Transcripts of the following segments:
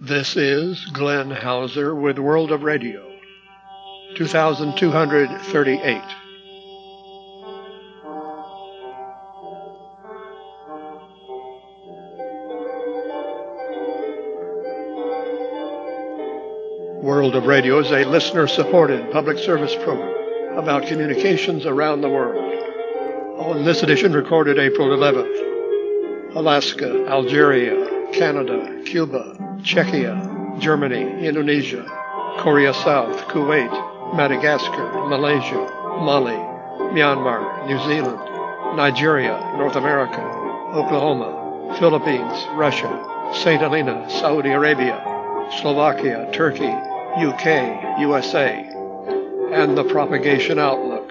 This is Glenn Hauser with World of Radio, 2238. World of Radio is a listener-supported public service program about communications around the world. On this edition, recorded April 11th, Alaska, Algeria, Canada, Cuba, Czechia, Germany, Indonesia, Korea South, Kuwait, Madagascar, Malaysia, Mali, Myanmar, New Zealand, Nigeria, North America, Oklahoma, Philippines, Russia, St. Helena, Saudi Arabia, Slovakia, Turkey, UK, USA, and the Propagation Outlook.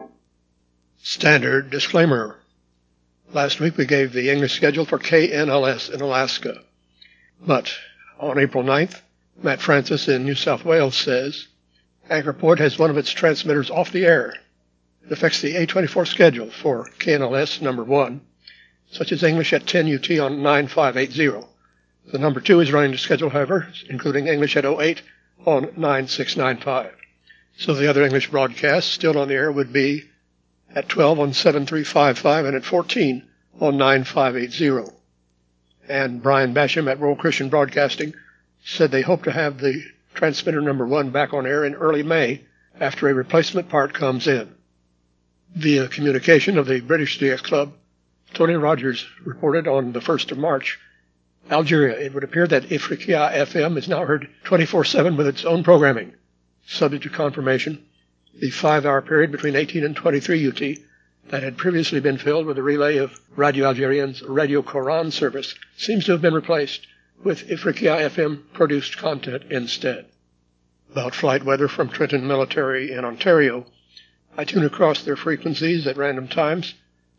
Standard disclaimer. Last week we gave the English schedule for KNLS in Alaska. But on April 9th, Matt Francis in New South Wales says, Anchor Point has one of its transmitters off the air. It affects the A24 schedule for KNLS number 1, such as English at 10 UT on 9580. The number 2 is running the schedule, however, including English at 08 on 9695. So the other English broadcasts still on the air would be at 12 on 7355 and at 14 on 9580. And Brian Basham at World Christian Broadcasting said they hope to have the transmitter number 1 back on air in early May after a replacement part comes in. Via communication of the British DX Club, Tony Rogers reported on the 1st of March, Algeria, it would appear that Ifriqiya FM is now heard 24/7 with its own programming. Subject to confirmation, the 5-hour period between 18 and 23 UT that had previously been filled with a relay of Radio Algerien's Radio Quran service seems to have been replaced with Ifriqiya FM produced content instead. About flight weather from Trenton Military in Ontario, I tune across their frequencies at random times,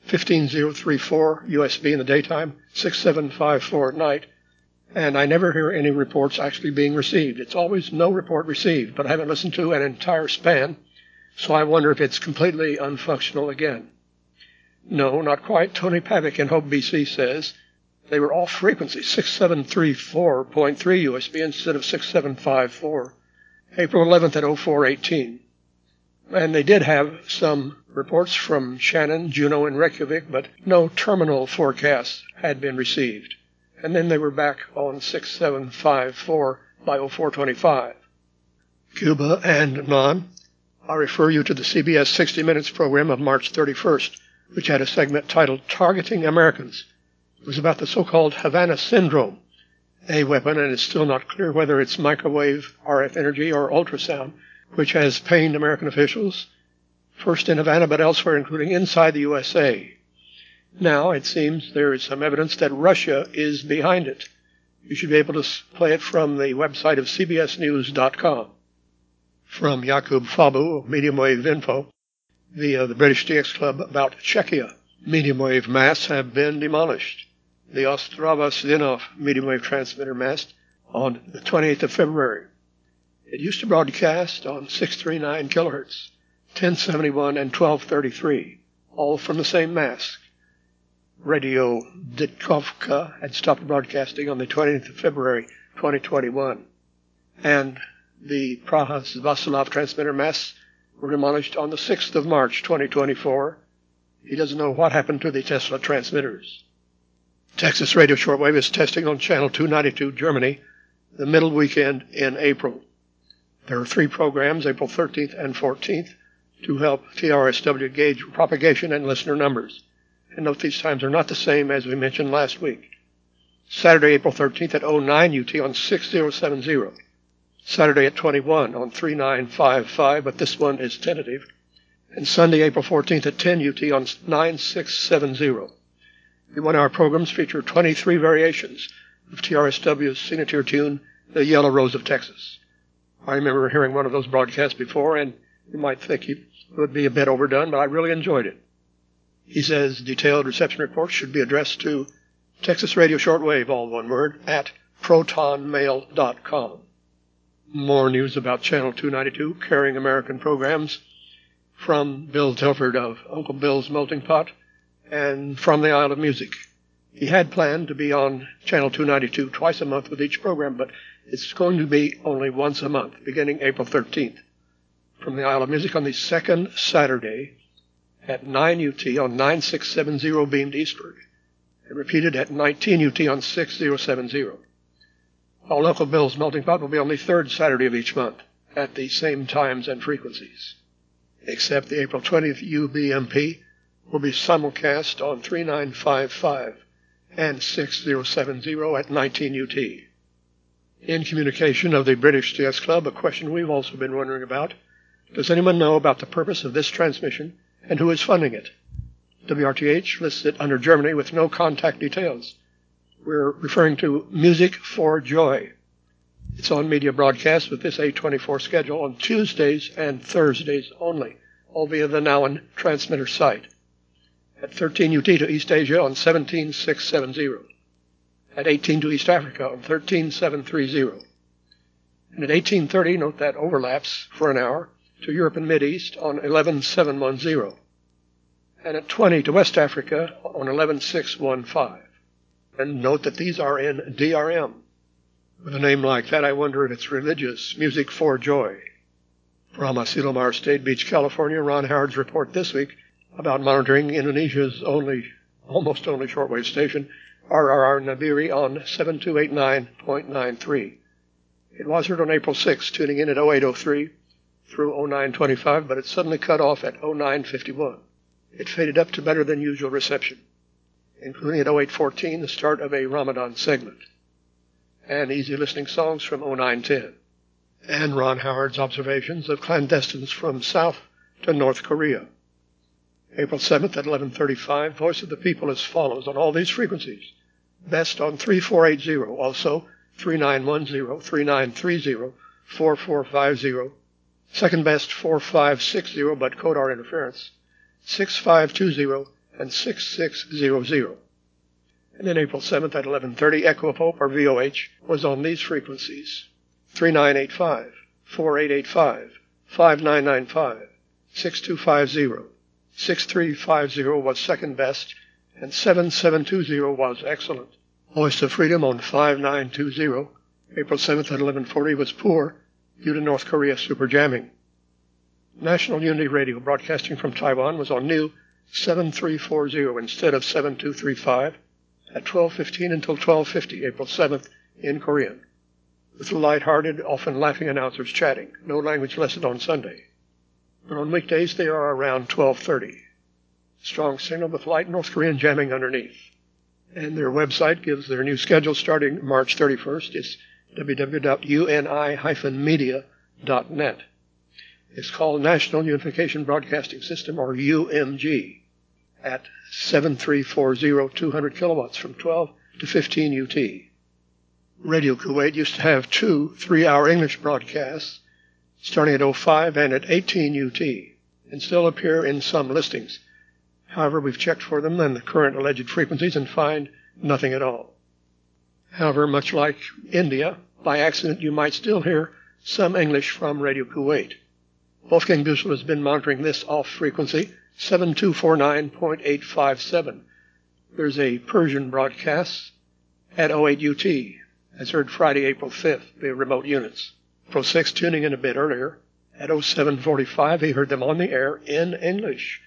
15034 USB in the daytime, 6754 at night, and I never hear any reports actually being received. It's always no report received, but I haven't listened to an entire span, so I wonder if it's completely unfunctional again. No, not quite. Tony Pavick in Hope, BC says they were off frequency, 6734.3 USB instead of 6754, April 11th at 0418. And they did have some reports from Shannon, Juneau, and Reykjavik, but no terminal forecasts had been received. And then they were back on 6754 by 0425. Cuba and Non, I refer you to the CBS 60 Minutes program of March 31st, which had a segment titled Targeting Americans. It was about the so-called Havana Syndrome, a weapon, and it's still not clear whether it's microwave, RF energy, or ultrasound, which has pained American officials, first in Havana but elsewhere, including inside the USA. Now, it seems there is some evidence that Russia is behind it. You should be able to play it from the website of cbsnews.com. From Jakub Fabu of Medium Wave Info, via the British DX Club about Czechia, medium wave masts have been demolished. The Ostrava Svinov medium wave transmitter mast on the 28th of February. It used to broadcast on 639 kilohertz, 1071 and 1233, all from the same mast. Radio Ditkovka had stopped broadcasting on the 20th of February 2021, and the Prahas Vasilov transmitter masts were demolished on the 6th of March 2024. He doesn't know what happened to the Tesla transmitters. Texas Radio Shortwave is testing on Channel 292 Germany the middle weekend in April. There are 3 programs, April 13th and 14th, to help TRSW gauge propagation and listener numbers. And note these times are not the same as we mentioned last week. Saturday, April 13th at 09 UT on 6070. Saturday at 21 on 3955, but this one is tentative. And Sunday, April 14th at 10 UT on 9670. The 1-hour programs feature 23 variations of TRSW's signature tune, The Yellow Rose of Texas. I remember hearing one of those broadcasts before, and you might think it would be a bit overdone, but I really enjoyed it. He says detailed reception reports should be addressed to Texas Radio Shortwave, all one word, at protonmail.com. More news about Channel 292, carrying American programs, from Bill Telford of Uncle Bill's Melting Pot, and from the Isle of Music. He had planned to be on Channel 292 twice a month with each program, but it's going to be only once a month, beginning April 13th. From the Isle of Music on the second Saturday at 9 UT on 9670 beamed eastward, and repeated at 19 UT on 6070. All local Bill's Melting Pot will be on the third Saturday of each month at the same times and frequencies, except the April 20th UBMP will be simulcast on 3955 and 6070 at 19 UT. In communication of the British CS Club, a question we've also been wondering about: does anyone know about the purpose of this transmission and who is funding it? WRTH lists it under Germany with no contact details. We're referring to Music for Joy. It's on media broadcast with this 824 schedule on Tuesdays and Thursdays only, all via the Nowen transmitter site. At 13 UT to East Asia on 17670. At 18 to East Africa on 13730. And at 1830, note that overlaps for an hour, to Europe and Mideast on 11710. And at 20 to West Africa on 11615. And note that these are in DRM. With a name like that, I wonder if it's religious. Music for Joy. From Asilomar State Beach, California, Ron Howard's report this week about monitoring Indonesia's almost only shortwave station, RRR Nabiri, on 7289.93. It was heard on April 6, tuning in at 0803 through 0925, but it suddenly cut off at 0951. It faded up to better than usual reception, including at 0814 the start of a Ramadan segment, and easy listening songs from 0910, and Ron Howard's observations of clandestines from South to North Korea. April 7th at 11:35, Voice of the People as follows on all these frequencies. Best on 3480, also 3910, 3930, 4450, second best 4560, but Kodar interference, 6520, and 6600. And then April 7th at 11:30, Echo of Hope, or VOH, was on these frequencies: 3985, 4885, 5995, 6250, 6350 was second best, and 7720 was excellent. Voice of Freedom on 5920, April 7th at 11:40, was poor due to North Korea super jamming. National Unity Radio, broadcasting from Taiwan, was on new 7340 instead of 7235 at 12:15 until 12:50, April 7th, in Korean, with light-hearted, often laughing announcers chatting. No language lesson on Sunday. But on weekdays they are around 12:30. Strong signal with light North Korean jamming underneath. And their website gives their new schedule starting March 31st. It's www.uni-media.net. It's called National Unification Broadcasting System, or UMG, at 7340, 200 kilowatts from 12 to 15 UT. Radio Kuwait used to have 2 3-hour English broadcasts starting at 05 and at 18 UT, and still appear in some listings. However, we've checked for them and the current alleged frequencies and find nothing at all. However, much like India, by accident you might still hear some English from Radio Kuwait. Wolfgang Büssel has been monitoring this off frequency, 7249.857. There's a Persian broadcast at 08 UT, as heard Friday, April 5th, the remote units. Pro 6 tuning in a bit earlier. At 0745, he heard them on the air in English,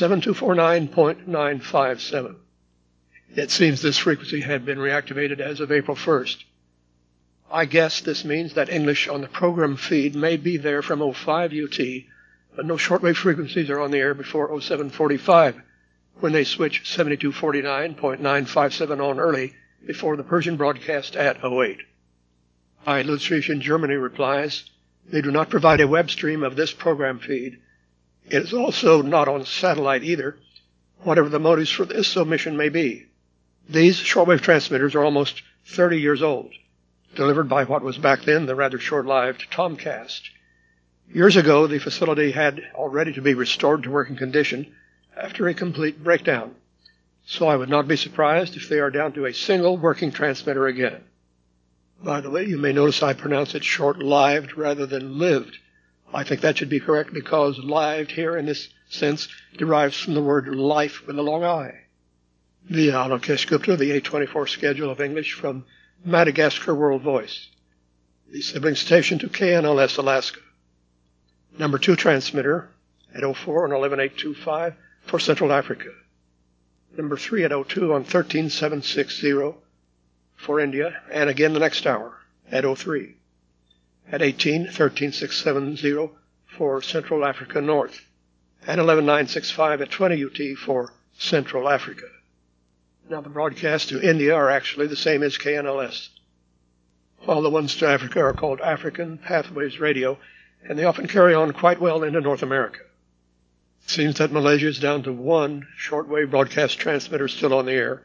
7249.957. It seems this frequency had been reactivated as of April 1st. I guess this means that English on the program feed may be there from 05 UT, but no shortwave frequencies are on the air before 0745, when they switch 7249.957 on early before the Persian broadcast at 08. Hi, Ludwig in Germany replies, they do not provide a web stream of this program feed. It is also not on satellite either, whatever the motives for this omission may be. These shortwave transmitters are almost 30 years old, delivered by what was back then the rather short-lived Tomcast. Years ago, the facility had already to be restored to working condition after a complete breakdown, so I would not be surprised if they are down to a single working transmitter again. By the way, you may notice I pronounce it short-lived rather than lived. I think that should be correct because lived here in this sense derives from the word life with a long I. Via Alokesh Gupta, the 824 schedule of English from Madagascar World Voice, the sibling station to KNLS Alaska. Number 2 transmitter at 04 on 11825 for Central Africa. Number 3 at 02 on 13760 for India, and again the next hour at 03. At 18, 13670 for Central Africa North, and 11965 at 20 UT for Central Africa. Now the broadcasts to India are actually the same as KNLS, while the ones to Africa are called African Pathways Radio, and they often carry on quite well into North America. It seems that Malaysia is down to one shortwave broadcast transmitter still on the air,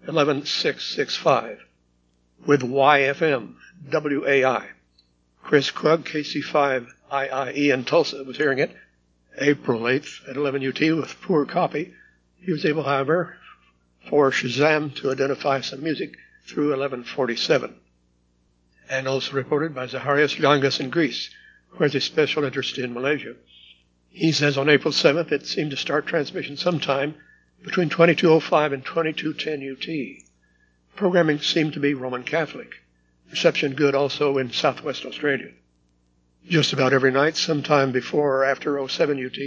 11665, with YFM, WAI. Chris Krug, KC5IIE in Tulsa, was hearing it April 8th at 11 UT with poor copy. He was able, however, for Shazam to identify some music through 1147. And also reported by Zacharias Lyangas in Greece, who has a special interest in Malaysia. He says on April 7th it seemed to start transmission sometime between 2205 and 2210 UT. Programming seemed to be Roman Catholic. Reception good also in Southwest Australia. Just about every night, sometime before or after 07 UT,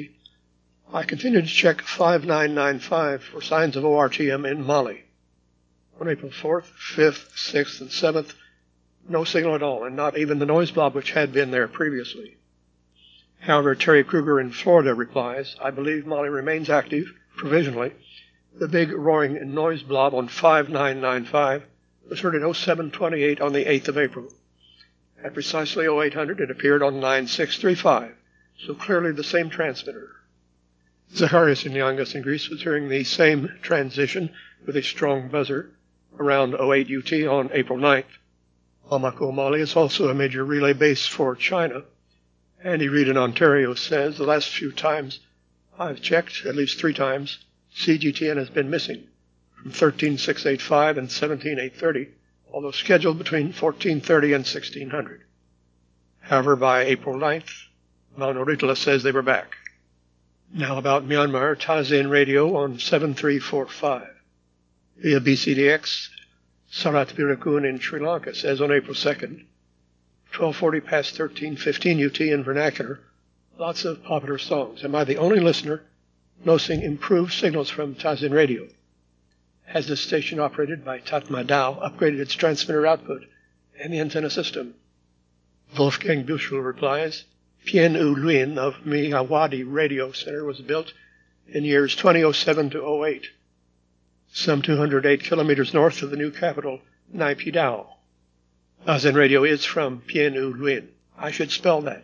I continued to check 5995 for signs of ORTM in Mali. On April 4th, 5th, 6th, and 7th, no signal at all, and not even the noise blob which had been there previously. However, Terry Kruger in Florida replies, I believe Mali remains active, provisionally. The big roaring noise blob on 5995 was heard at 0728 on the 8th of April. At precisely 0800, it appeared on 9635, so clearly the same transmitter. Zacharias in Lyangas in Greece was hearing the same transition with a strong buzzer around 08 UT on April 9th. Bamako, Mali is also a major relay base for China. Andy Reid in Ontario says the last few times I've checked, at least 3 times, CGTN has been missing from 13685 and 17830, although scheduled between 1430 and 1600. However, by April 9th, Mount Oritla says they were back. Now about Myanmar, Tazin Radio on 7345. Via BCDX, Sarat Virakun in Sri Lanka says on April 2nd, 1240 past 1315 UT in vernacular, lots of popular songs. Am I the only listener noticing improved signals from Tazin Radio? Has the station operated by Tatma Dao upgraded its transmitter output and the antenna system? Wolfgang Buschel replies, Pien U Luin of Miyawadi Radio Center was built in years 2007 to 08, some 208 kilometers north of the new capital, Naypyidaw. Tazin Radio is from Pien U Luin. I should spell that,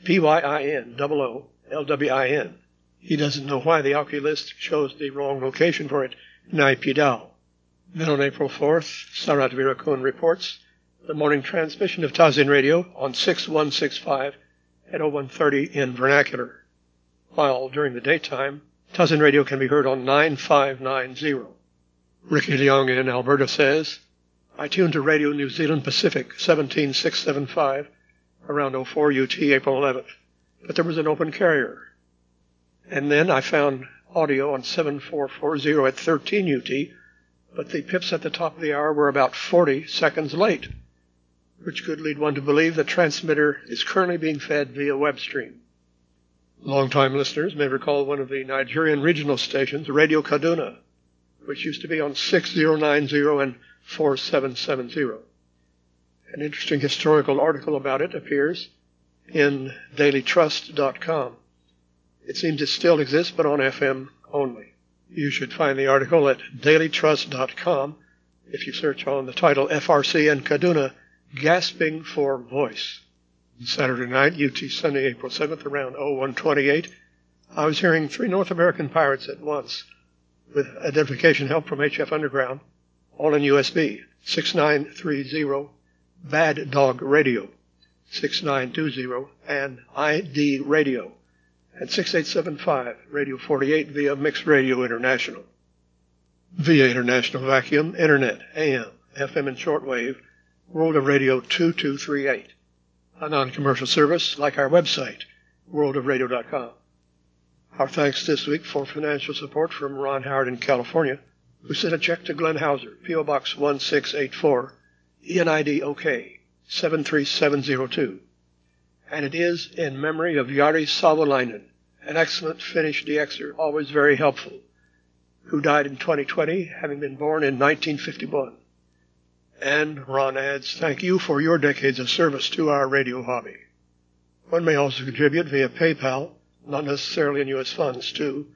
Pyin-OOLWIN. He doesn't know why the oculist chose the wrong location for it, Naypyidaw. Then on April 4th, Sarat Virakun reports the morning transmission of Tazin Radio on 6165 at 0130 in vernacular, while during the daytime, Tazin Radio can be heard on 9590. Ricky Leong in Alberta says, I tuned to Radio New Zealand Pacific 17675 around 04 UT April 11th, but there was an open carrier. And then I found audio on 7440 at 13 UT, but the pips at the top of the hour were about 40 seconds late, which could lead one to believe the transmitter is currently being fed via web stream. Longtime listeners may recall one of the Nigerian regional stations, Radio Kaduna, which used to be on 6090 and 4770. An interesting historical article about it appears in dailytrust.com. It seems it still exists, but on FM only. You should find the article at dailytrust.com if you search on the title FRC and Kaduna, Gasping for Voice. Saturday night, UT Sunday, April 7th, around 0128, I was hearing 3 North American pirates at once, with identification help from HF Underground, all in USB, 6930, Bad Dog Radio, 6920, and ID Radio, and 6875, Radio 48 via Mixed Radio International. Via International Vacuum, Internet, AM, FM and shortwave, World of Radio 2238. A non-commercial service like our website, worldofradio.com. Our thanks this week for financial support from Ron Howard in California, who sent a check to Glenn Hauser, P.O. Box 1684, ENID OK 73702. And it is in memory of Jari Savolainen, an excellent Finnish DXer, always very helpful, who died in 2020, having been born in 1951. And Ron adds, thank you for your decades of service to our radio hobby. One may also contribute via PayPal, not necessarily in U.S. funds, to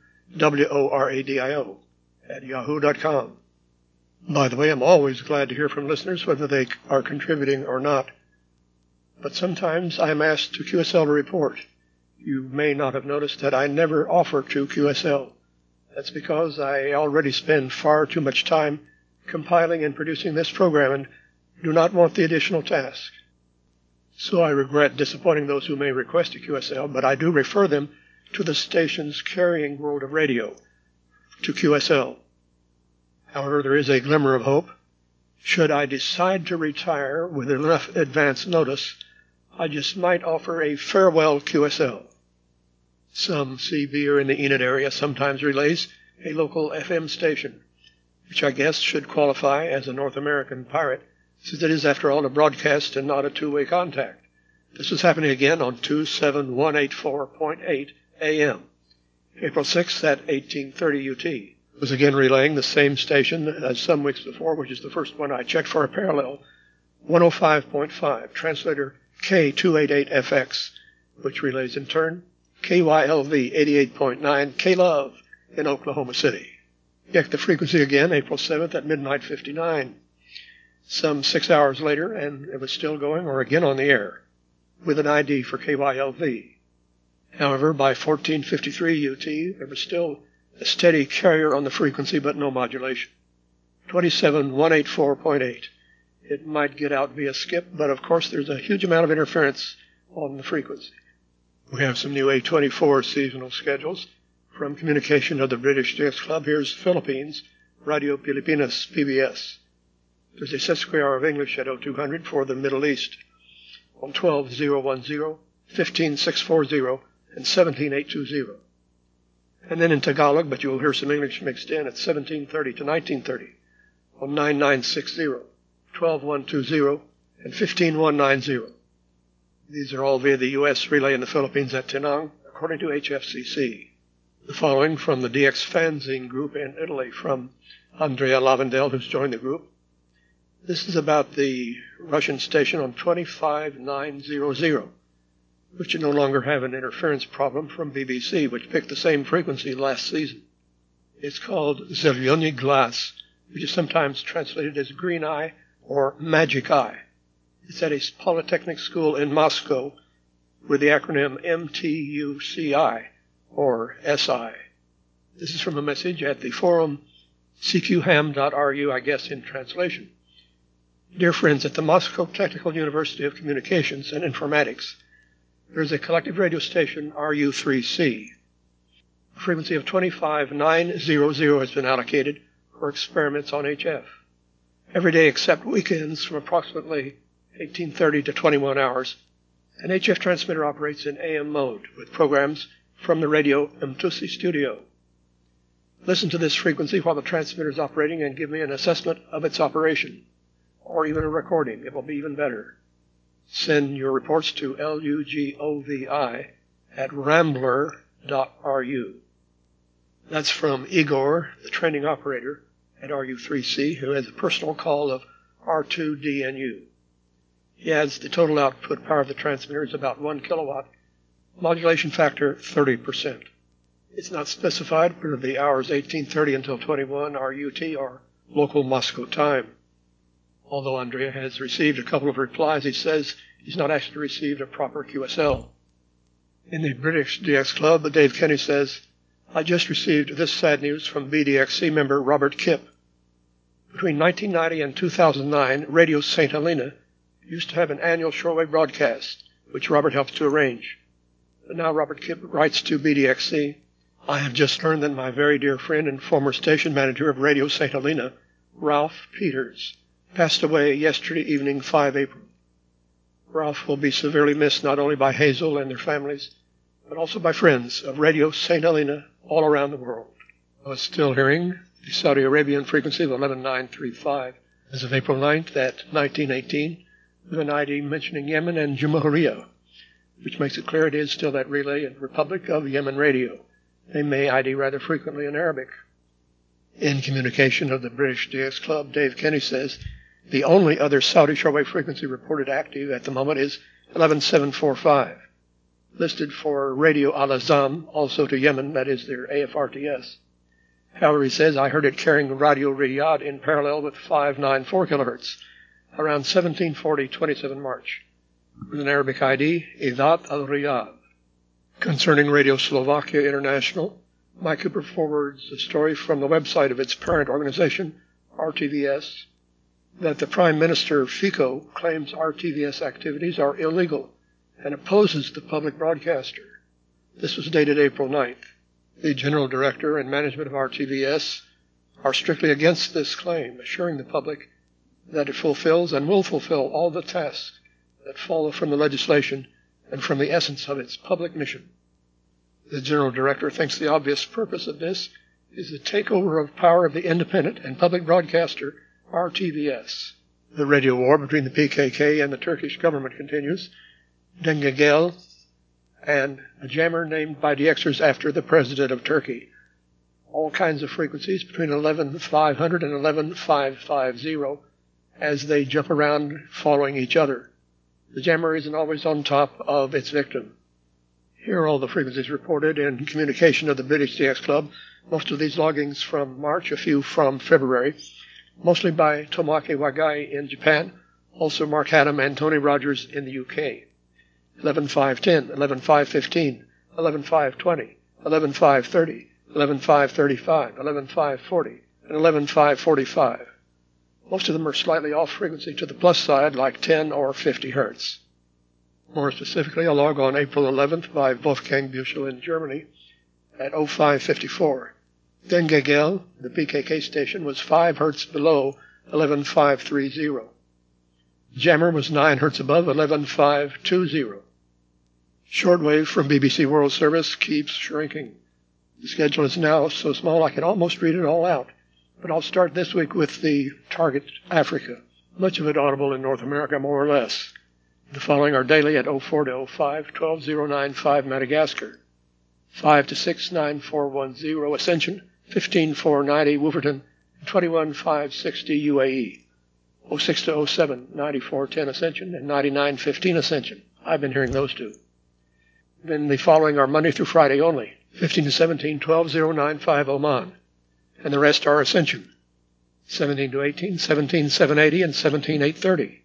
WORADIO@yahoo.com. By the way, I'm always glad to hear from listeners, whether they are contributing or not. But sometimes I am asked to QSL to report. You may not have noticed that I never offer to QSL. That's because I already spend far too much time compiling and producing this program and do not want the additional task. So I regret disappointing those who may request a QSL, but I do refer them to the stations carrying World of Radio, to QSL. However, there is a glimmer of hope. Should I decide to retire with enough advance notice, I just might offer a farewell QSL. Some CB in the Enid area sometimes relays a local FM station, which I guess should qualify as a North American pirate, since it is, after all, a broadcast and not a two-way contact. This was happening again on 27184.8 AM, April 6th at 1830 UT. It was again relaying the same station as some weeks before, which is the first one I checked for a parallel, 105.5, translator K288FX, which relays in turn KYLV 88.9 KLove in Oklahoma City. Checked the frequency again, April 7th at midnight 59. Some 6 hours later, and it was still going or again on the air, with an ID for KYLV. However, by 1453 UT, there was still a steady carrier on the frequency, but no modulation. 27184.8. It might get out via skip, but of course there's a huge amount of interference on the frequency. We have some new A24 seasonal schedules. From communication of the British DX Club, here's Philippines, Radio Pilipinas, PBS. There's a set square hour of English at 0200 for the Middle East on 12010, 15640, and 17820. And then in Tagalog, but you'll hear some English mixed in, at 1730 to 1930 on 9960, 12120, and 15190. These are all via the U.S. relay in the Philippines at Tinang, according to HFCC. The following from the DX Fanzine group in Italy from Andrea Lavandel, who's joined the group. This is about the Russian station on 25900, which no longer have an interference problem from BBC, which picked the same frequency last season. It's called Zelyony Glass, which is sometimes translated as green eye or magic eye. It's at a polytechnic school in Moscow with the acronym MTUCI, or SI. This is from a message at the forum cqham.ru, I guess in translation. Dear friends, at the Moscow Technical University of Communications and Informatics, there is a collective radio station, RU3C. A frequency of 25900 has been allocated for experiments on HF. Every day except weekends from approximately 1830 to 21 hours, an HF transmitter operates in AM mode with programs from the Radio Mtusi studio. Listen to this frequency while the transmitter is operating and give me an assessment of its operation, or even a recording. It will be even better. Send your reports to lugovi@rambler.ru. That's from Igor, the training operator at RU3C, who has a personal call of R2DNU. He adds the total output power of the transmitter is about 1 kilowatt, modulation factor 30%. It's not specified whether the hours 1830 until 21 are UT or local Moscow time. Although Andrea has received a couple of replies, he says he's not actually received a proper QSL. In the British DX Club, Dave Kenny says, I just received this sad news from BDXC member Robert Kipp. Between 1990 and 2009, Radio St. Helena used to have an annual shortwave broadcast, which Robert helped to arrange. But now Robert Kipp writes to BDXC, I have just learned that my very dear friend and former station manager of Radio St. Helena, Ralph Peters, passed away yesterday evening, 5 April. Ralph will be severely missed not only by Hazel and their families, but also by friends of Radio St. Helena all around the world. I was still hearing the Saudi Arabian frequency of 11935 as of April 9th at 1918, with an ID mentioning Yemen and Jamhuriya, which makes it clear it is still that relay and Republic of Yemen radio. They may ID rather frequently in Arabic. In communication of the British DX Club, Dave Kenny says, the only other Saudi shortwave frequency reported active at the moment is 11745, listed for Radio Al-Azam, also to Yemen, that is their AFRTS. However, he says, I heard it carrying Radio Riyadh in parallel with 594 kHz, around 1740, 27 March, with an Arabic ID, Idat al-Riyadh. Concerning Radio Slovakia International, Mike Cooper forwards a story from the website of its parent organization, RTVS, that the Prime Minister Fico claims RTVS activities are illegal and opposes the public broadcaster. This was dated April 9th. The General Director and management of RTVS are strictly against this claim, assuring the public that it fulfills and will fulfill all the tasks that follow from the legislation and from the essence of its public mission. The General Director thinks the obvious purpose of this is the takeover of power of the independent and public broadcaster RTVS. The radio war between the PKK and the Turkish government continues. Dengegel and a jammer named by DXers after the President of Turkey. All kinds of frequencies between 11,500 and 11,550 as they jump around following each other. The jammer isn't always on top of its victim. Here are all the frequencies reported in communication of the British DX Club, most of these loggings from March, a few from February, mostly by Tomaki Wagai in Japan, also Mark Haddam and Tony Rogers in the UK. 11,510, 11,515, 11,520, 11,530, 11,535, 11,540, and 11,545. Most of them are slightly off frequency to the plus side, like 10 or 50 hertz. More specifically, a log on April 11th by Wolfgang Büchel in Germany at 0554. Dengegel, the PKK station, was 5 hertz below 11,530. Jammer was 9 hertz above 11,520. Shortwave from BBC World Service keeps shrinking. The schedule is now so small I can almost read it all out, but I'll start this week with the target Africa, much of it audible in North America more or less. The following are daily at 04 to 05, 12095 Madagascar, 5 to 6, 9410 Ascension, 15490 Wolverton, 21560 UAE, 06 to 07, 9410 Ascension, and 9915 Ascension. I've been hearing those two. Then the following are Monday through Friday only, 15 to 17, 12095 Oman, and the rest are Ascension, 17 to 18, 17780 and 17830,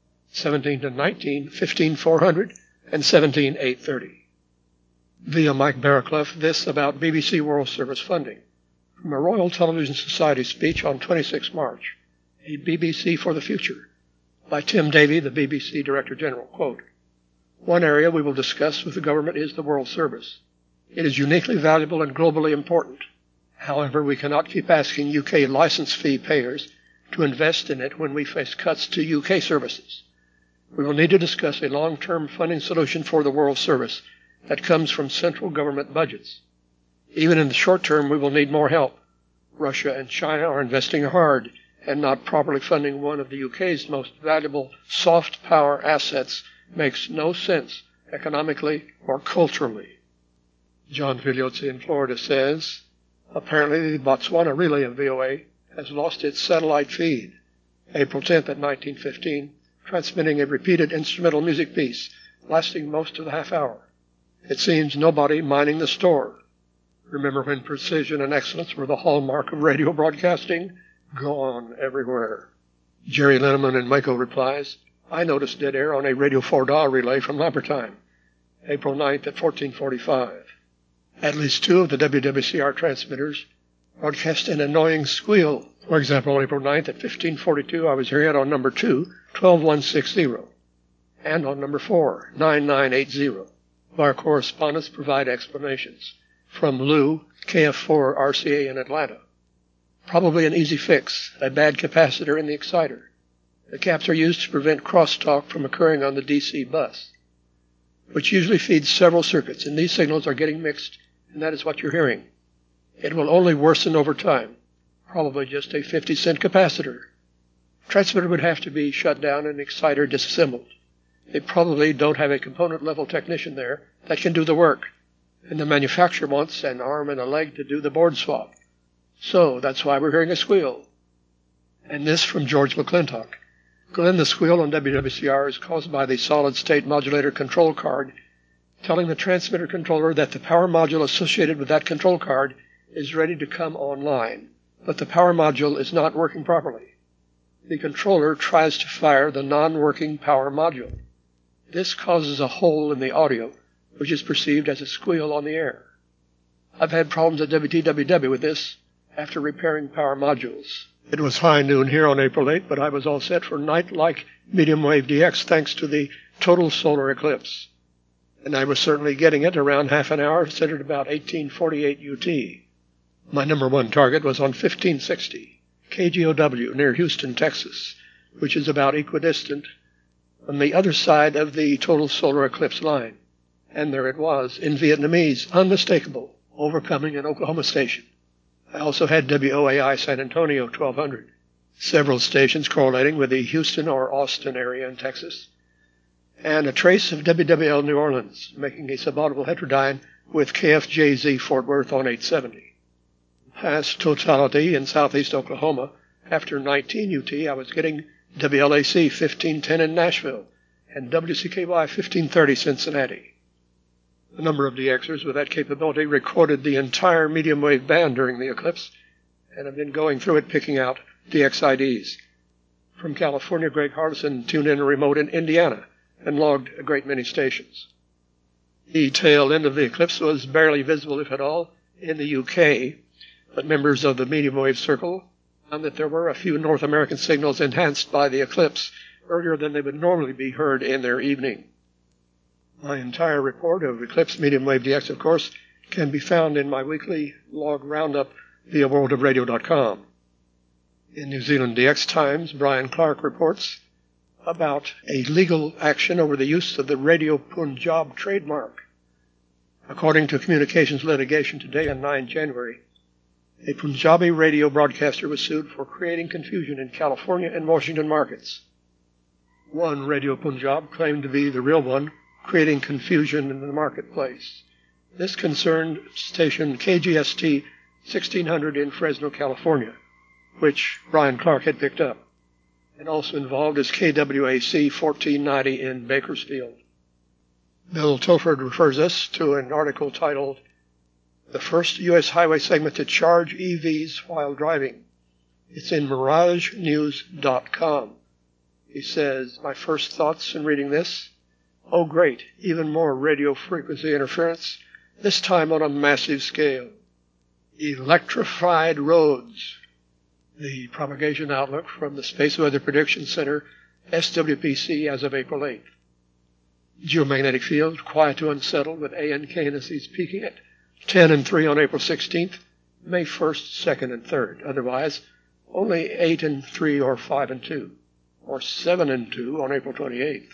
17 to 19, 15400 and 17830. Via Mike Barraclough, this about BBC World Service funding. From a Royal Television Society speech on 26 March, A BBC for the Future, by Tim Davie, the BBC Director General. Quote, one area we will discuss with the government is the World Service. It is uniquely valuable and globally important. However, we cannot keep asking UK license fee payers to invest in it when we face cuts to UK services. We will need to discuss a long-term funding solution for the World Service that comes from central government budgets. Even in the short term, we will need more help. Russia and China are investing hard and not properly funding one of the UK's most valuable soft power assets makes no sense economically or culturally. John Figliozzi in Florida says, apparently the Botswana relay of VOA has lost its satellite feed. April 10th at 1915, transmitting a repeated instrumental music piece lasting most of the half hour. It seems nobody minding the store. Remember when precision and excellence were the hallmark of radio broadcasting? Gone everywhere. Jerry Linneman in Mako replies, I noticed dead air on a Radio 4DA relay from Lambertheim, April 9th at 1445. At least two of the WWCR transmitters broadcast an annoying squeal. For example, on April 9th at 1542, I was hearing it on number 2, 12160, and on number 4, 9980. Our correspondents provide explanations. From Lou, KF4 RCA in Atlanta. Probably an easy fix, a bad capacitor in the exciter. The caps are used to prevent crosstalk from occurring on the DC bus, which usually feeds several circuits, and these signals are getting mixed, and that is what you're hearing. It will only worsen over time. probably just a 50-cent capacitor. Transmitter would have to be shut down and exciter disassembled. They probably don't have a component-level technician there that can do the work, and the manufacturer wants an arm and a leg to do the board swap. So that's why we're hearing a squeal. And this from George McClintock. Glenn, the squeal on WWCR is caused by the solid-state modulator control card telling the transmitter controller that the power module associated with that control card is ready to come online, but the power module is not working properly. The controller tries to fire the non-working power module. This causes a hole in the audio, which is perceived as a squeal on the air. I've had problems at WTWW with this after repairing power modules. It was high noon here on April 8, but I was all set for night-like medium wave DX thanks to the total solar eclipse. And I was certainly getting it around half an hour, centered about 1848 UT. My number one target was on 1560, KGOW, near Houston, Texas, which is about equidistant on the other side of the total solar eclipse line. And there it was, in Vietnamese, unmistakable, overcoming an Oklahoma station. I also had WOAI San Antonio 1200, several stations correlating with the Houston or Austin area in Texas, and a trace of WWL New Orleans, making a subaudible heterodyne with KFJZ Fort Worth on 870. Past totality in southeast Oklahoma, after 19 UT, I was getting WLAC 1510 in Nashville and WCKY 1530 Cincinnati. A number of DXers with that capability recorded the entire medium wave band during the eclipse and have been going through it picking out DX IDs. From California, Greg Hardison tuned in a remote in Indiana and logged a great many stations. The tail end of the eclipse was barely visible, if at all, in the UK, but members of the medium wave circle found that there were a few North American signals enhanced by the eclipse earlier than they would normally be heard in their evening. My entire report of Eclipse Medium Wave DX, of course, can be found in my weekly log roundup via worldofradio.com. In New Zealand DX Times, Brian Clark reports about a legal action over the use of the Radio Punjab trademark. According to Communications Litigation Today on 9 January, a Punjabi radio broadcaster was sued for creating confusion in California and Washington markets. One Radio Punjab claimed to be the real one, creating confusion in the marketplace. This concerned station KGST 1600 in Fresno, California, which Brian Clark had picked up, and also involved is KWAC 1490 in Bakersfield. Bill Toford refers us to an article titled, "The First U.S. Highway Segment to Charge EVs While Driving." It's in MirageNews.com. He says, "My first thoughts in reading this, oh great, even more radio frequency interference, this time on a massive scale. Electrified roads." The propagation outlook from the Space Weather Prediction Center, SWPC, as of April 8th. Geomagnetic field, quiet to unsettled, with A and K indices peaking at 10 and 3 on April 16th, May 1st, 2nd, and 3rd. Otherwise, only 8 and 3 or 5 and 2, or 7 and 2 on April 28th.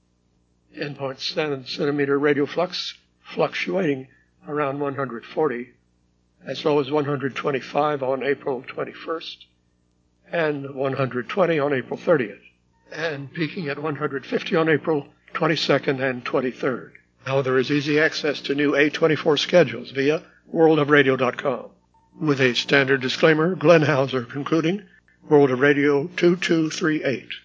10.7 centimeter radial flux, fluctuating around 140, as low as 125 on April 21st, and 120 on April 30th, and peaking at 150 on April 22nd and 23rd. Now there is easy access to new A24 schedules via worldofradio.com. With a standard disclaimer, Glenn Hauser concluding, World of Radio 2238.